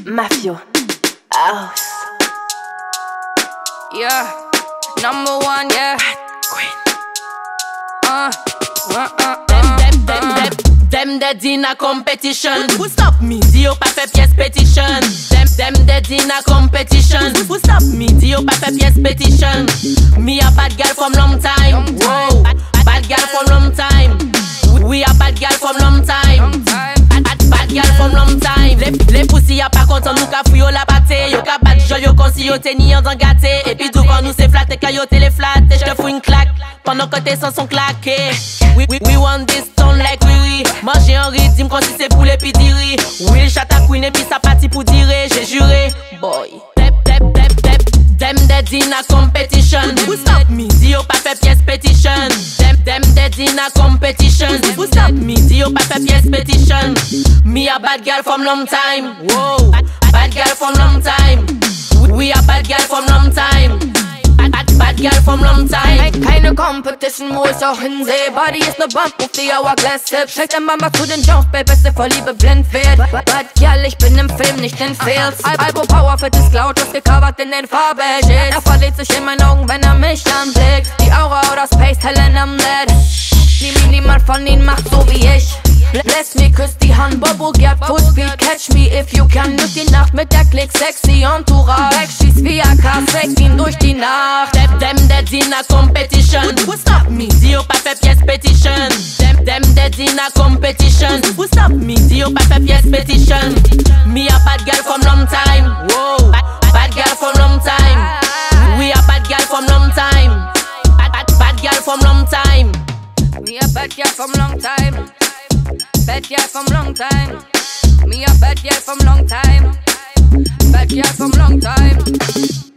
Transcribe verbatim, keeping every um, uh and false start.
Mafio House. Yeah, number one, yeah. Uh, uh, uh, Them, them, them, them, them dead in a competition. Who stop me? Dio pa fait pièce petition. Them, them dead in a competition. Who stop me? Dio pa fait pièce petition. Me a bad girl from long time. Whoa, bad girl from long time. We a bad girl from long time. Bad, bad girl from long time. Les, les poussi a pas content nous ka fouyo la pâté. Yo ka bat jol yo konsi yo te ni en gâté. Et puis devant nous c'est flatté ka yo te les flatté. J'te fous une claque pendant que tes sons sont claqués. We, we, we want this stone like oui oui. Manger en rythme comme si c'est poulet puis diri. Will chat à queen et puis ça parti pour dire. J'ai juré, boy. Tep, tep, tep, tep. Them dead in a competition. Who stop me? Dio pa fait pièce petition. Them, them dead in a competition. Who stop me? Dio pa fait pièce petition. Me a bad girl from long time. Whoa, bad girl from long time. We a bad girl from long time. Bad, bad, bad girl from long time. keine Competition, wo ich auch hinsehe. Body ist ne Bump auf die Hourglass-Hip. Schickt der Mama zu den Jones, Baby, bis sie vor Liebe blind wird. Bad girl, ich bin im Film, nicht in Fails. Albo Power für das Cloud, das gecovert in den Farbe-Shades. Er verliert sich in meinen Augen, wenn er mich anblickt. Die Aura oder Space, hellen am Net. Niemand von ihnen macht so wie ich. Bless me, küss die Hand, Bobo, get full speed. Catch me if you can. Durch die Nacht mit der Klick, sexy Entourage. Wegschieß wie A K, sex ihn durch die Nacht. Them, them dead in a competition. Who stop me? Dio pa fait pièce petition. Them, them dead in a competition. Who stop me? Dio pa fait pièce petition. Me a bad girl from long time. Whoa, bad, bad girl from long time. We a bad girl from long time. Bad, bad, bad girl from long time. Me a bad girl from long time. Bad girl from long time. Me a bad girl from long time. Bad girl from long time.